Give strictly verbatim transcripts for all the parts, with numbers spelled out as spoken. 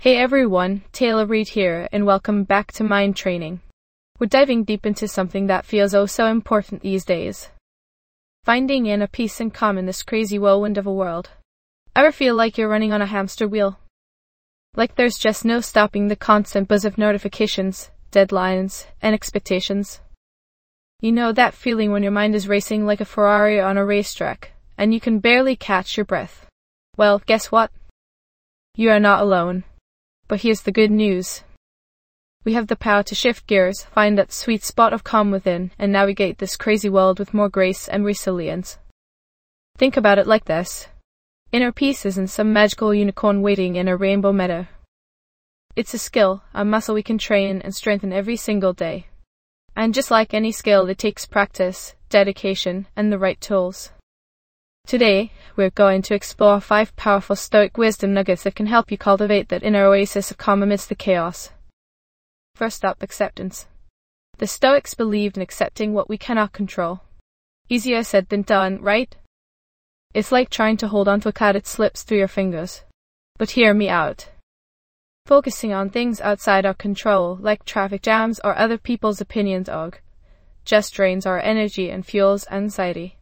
Hey everyone, Taylor Reid here, and welcome back to Mind Training. We're diving deep into something that feels oh so important these days. Finding inner peace and calm in this crazy whirlwind of a world. Ever feel like you're running on a hamster wheel? Like there's just no stopping the constant buzz of notifications, deadlines, and expectations? You know that feeling when your mind is racing like a Ferrari on a racetrack, and you can barely catch your breath? Well, guess what? You are not alone. But here's the good news. We have the power to shift gears, find that sweet spot of calm within, and navigate this crazy world with more grace and resilience. Think about it like this. Inner peace isn't some magical unicorn waiting in a rainbow meadow. It's a skill, a muscle we can train and strengthen every single day. And just like any skill, it takes practice, dedication, and the right tools. Today, we're going to explore five powerful Stoic wisdom nuggets that can help you cultivate that inner oasis of calm amidst the chaos. First up, acceptance. The Stoics believed in accepting what we cannot control. Easier said than done, right? It's like trying to hold onto a cloud that slips through your fingers. But hear me out. Focusing on things outside our control, like traffic jams or other people's opinions, og, just drains our energy and fuels anxiety.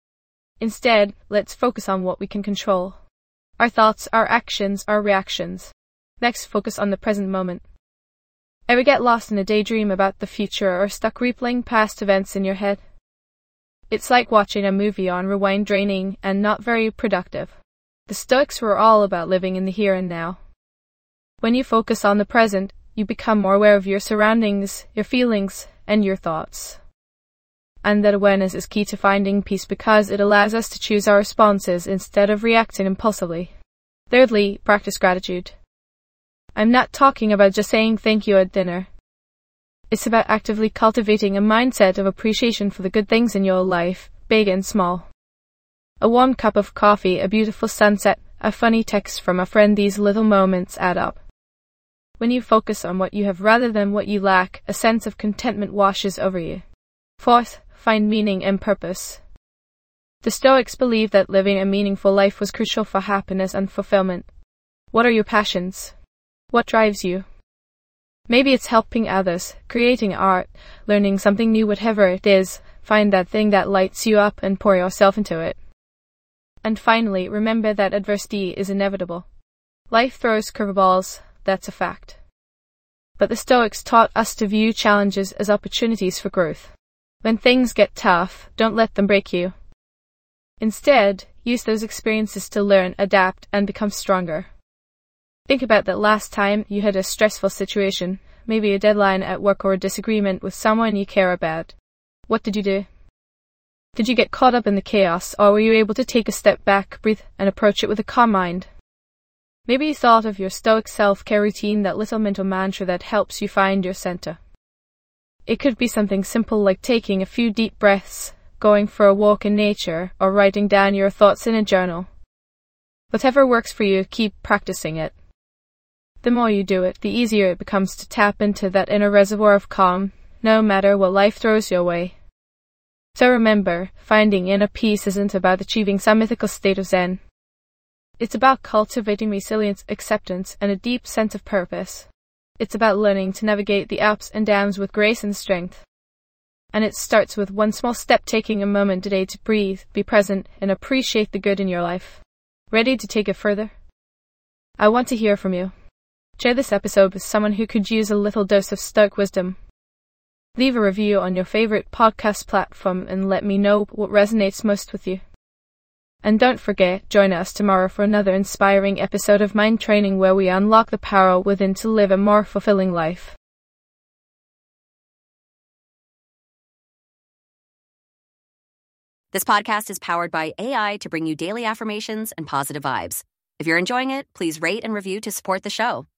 Instead, let's focus on what we can control. Our thoughts, our actions, our reactions. Next, focus on the present moment. Ever get lost in a daydream about the future or stuck replaying past events in your head? It's like watching a movie on rewind, draining and not very productive. The Stoics were all about living in the here and now. When you focus on the present, you become more aware of your surroundings, your feelings, and your thoughts. And that awareness is key to finding peace because it allows us to choose our responses instead of reacting impulsively. Thirdly, practice gratitude. I'm not talking about just saying thank you at dinner. It's about actively cultivating a mindset of appreciation for the good things in your life, big and small. A warm cup of coffee, a beautiful sunset, a funny text from a friend, these little moments add up. When you focus on what you have rather than what you lack, a sense of contentment washes over you. Fourth, find meaning and purpose. The Stoics believed that living a meaningful life was crucial for happiness and fulfillment. What are your passions? What drives you? Maybe it's helping others, creating art, learning something new, whatever it is. Find that thing that lights you up and pour yourself into it. And finally, remember that adversity is inevitable. Life throws curveballs, that's a fact. But the Stoics taught us to view challenges as opportunities for growth. When things get tough, don't let them break you. Instead, use those experiences to learn, adapt, and become stronger. Think about that last time you had a stressful situation, maybe a deadline at work or a disagreement with someone you care about. What did you do? Did you get caught up in the chaos, or were you able to take a step back, breathe, and approach it with a calm mind? Maybe you thought of your Stoic self-care routine, that little mental mantra that helps you find your center. It could be something simple like taking a few deep breaths, going for a walk in nature, or writing down your thoughts in a journal. Whatever works for you, keep practicing it. The more you do it, the easier it becomes to tap into that inner reservoir of calm, no matter what life throws your way. So remember, finding inner peace isn't about achieving some mythical state of Zen. It's about cultivating resilience, acceptance, and a deep sense of purpose. It's about learning to navigate the ups and downs with grace and strength. And it starts with one small step, taking a moment today to breathe, be present, and appreciate the good in your life. Ready to take it further? I want to hear from you. Share this episode with someone who could use a little dose of Stoic wisdom. Leave a review on your favorite podcast platform and let me know what resonates most with you. And don't forget, join us tomorrow for another inspiring episode of Mind Training, where we unlock the power within to live a more fulfilling life. This podcast is powered by A I to bring you daily affirmations and positive vibes. If you're enjoying it, please rate and review to support the show.